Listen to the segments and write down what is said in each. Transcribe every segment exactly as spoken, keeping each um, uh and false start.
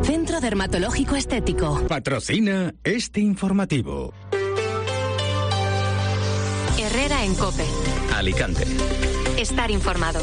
Centro Dermatológico Estético. Patrocina este informativo. Herrera en COPE. Alicante. Estar informado.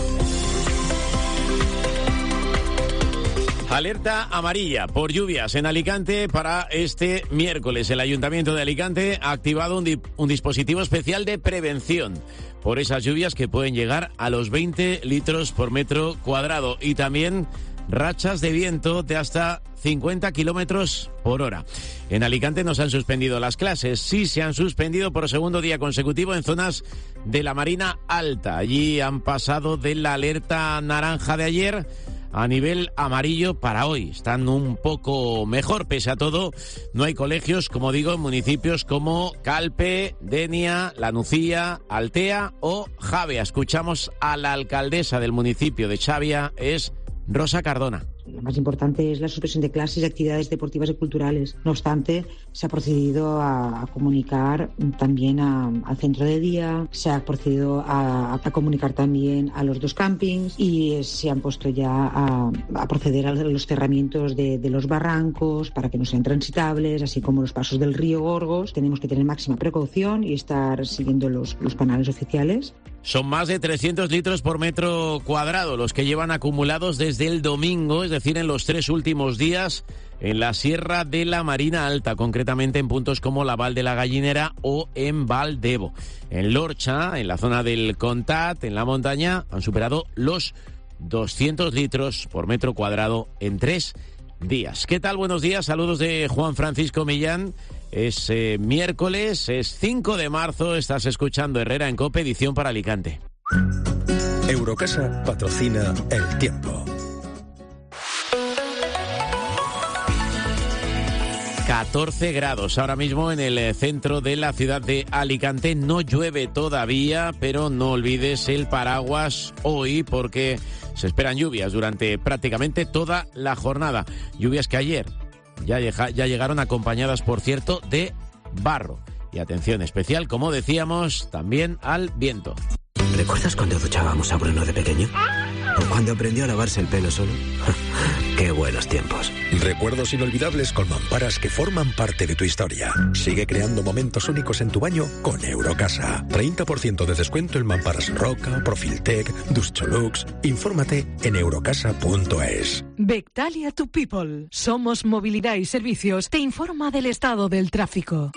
Alerta amarilla por lluvias en Alicante para este miércoles. El Ayuntamiento de Alicante ha activado un, di- un dispositivo especial de prevención por esas lluvias que pueden llegar a los veinte litros por metro cuadrado y también rachas de viento de hasta cincuenta kilómetros por hora. En Alicante no se han suspendido las clases, sí se han suspendido por segundo día consecutivo en zonas de la Marina Alta. Allí han pasado de la alerta naranja de ayer a nivel amarillo para hoy. Están un poco mejor, pese a todo. No hay colegios, como digo, en municipios como Calpe, Denia, La Nucía, Altea o Javea. Escuchamos a la alcaldesa del municipio de Xavia, es Rosa Cardona. Lo más importante es la suspensión de clases y actividades deportivas y culturales. No obstante, se ha procedido a, a comunicar también a, al centro de día, se ha procedido a, a comunicar también a los dos campings y se han puesto ya a, a proceder a los cerramientos de, de los barrancos para que no sean transitables, así como los pasos del río Gorgos. Tenemos que tener máxima precaución y estar siguiendo los, los canales oficiales. Son más de trescientos litros por metro cuadrado los que llevan acumulados desde el domingo, es decir, en los tres últimos días, en la Sierra de la Marina Alta, concretamente en puntos como la Val de la Gallinera o en Valdebo. En Lorcha, en la zona del Contat, en la montaña, han superado los doscientos litros por metro cuadrado en tres días. ¿Qué tal? Buenos días, saludos de Juan Francisco Millán. Es eh, miércoles, es cinco de marzo, estás escuchando Herrera en COPE, edición para Alicante. Eurocasa patrocina El Tiempo. catorce grados ahora mismo en el centro de la ciudad de Alicante. No llueve todavía, pero no olvides el paraguas hoy porque se esperan lluvias durante prácticamente toda la jornada. Lluvias que ayer ya, llega, ya llegaron acompañadas, por cierto, de barro. Y atención especial, como decíamos, también al viento. ¿Recuerdas cuando duchábamos a Bruno de pequeño? ¿O cuando aprendió a lavarse el pelo solo? ¡Qué buenos tiempos! Recuerdos inolvidables con mamparas que forman parte de tu historia. Sigue creando momentos únicos en tu baño con Eurocasa. treinta por ciento de descuento en mamparas Roca, Profiltec, Duscholux. Infórmate en eurocasa punto es. Bectalia to People. Somos Movilidad y Servicios. Te informa del estado del tráfico.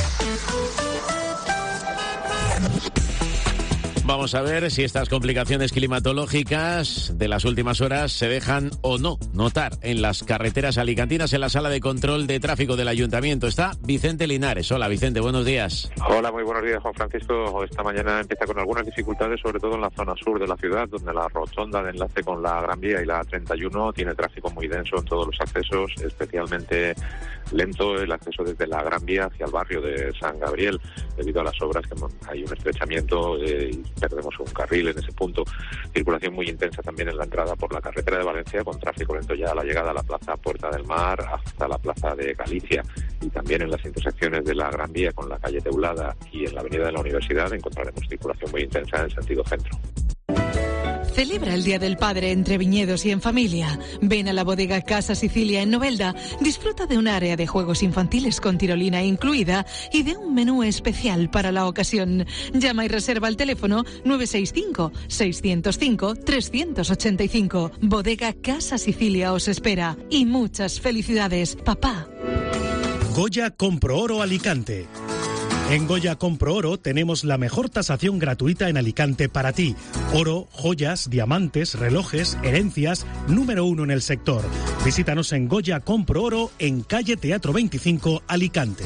Vamos a ver si estas complicaciones climatológicas de las últimas horas se dejan o no notar en las carreteras alicantinas. En la sala de control de tráfico del Ayuntamiento está Vicente Linares. Hola, Vicente, buenos días. Hola, muy buenos días, Juan Francisco. Esta mañana empieza con algunas dificultades, sobre todo en la zona sur de la ciudad, donde la rotonda de enlace con la Gran Vía y la treinta y uno tiene tráfico muy denso en todos los accesos, especialmente lento el acceso desde la Gran Vía hacia el barrio de San Gabriel, debido a las obras que hay un estrechamiento eh, y perdemos un carril en ese punto. Circulación muy intensa también en la entrada por la carretera de Valencia, con tráfico lento ya a la llegada a la plaza Puerta del Mar hasta la plaza de Galicia, y también en las intersecciones de la Gran Vía con la calle Teulada y en la avenida de la Universidad encontraremos circulación muy intensa en sentido centro. Celebra el Día del Padre entre viñedos y en familia. Ven a la bodega Casa Sicilia en Novelda. Disfruta de un área de juegos infantiles con tirolina incluida y de un menú especial para la ocasión. Llama y reserva al teléfono nueve seis cinco, seis cero cinco, tres ocho cinco. Bodega Casa Sicilia os espera. Y muchas felicidades, papá. Goya Compro Oro Alicante. En Goya Compro Oro tenemos la mejor tasación gratuita en Alicante para ti. Oro, joyas, diamantes, relojes, herencias, número uno en el sector. Visítanos en Goya Compro Oro en calle Teatro veinticinco, Alicante.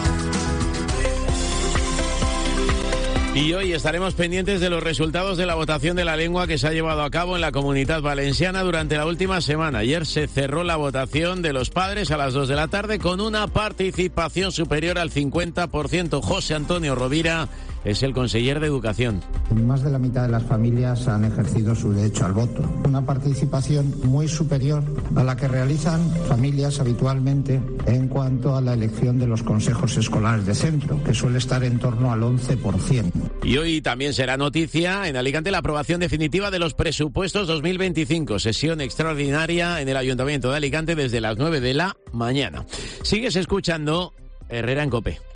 Y hoy estaremos pendientes de los resultados de la votación de la lengua que se ha llevado a cabo en la Comunidad Valenciana durante la última semana. Ayer se cerró la votación de los padres a las dos de la tarde con una participación superior al cincuenta por ciento. José Antonio Rovira es el conseller de Educación. Más de la mitad de las familias han ejercido su derecho al voto. Una participación muy superior a la que realizan familias habitualmente en cuanto a la elección de los consejos escolares de centro, que suele estar en torno al once por ciento. Y hoy también será noticia en Alicante la aprobación definitiva de los presupuestos dos mil veinticinco. Sesión extraordinaria en el Ayuntamiento de Alicante desde las nueve de la mañana. Sigues escuchando Herrera en COPE.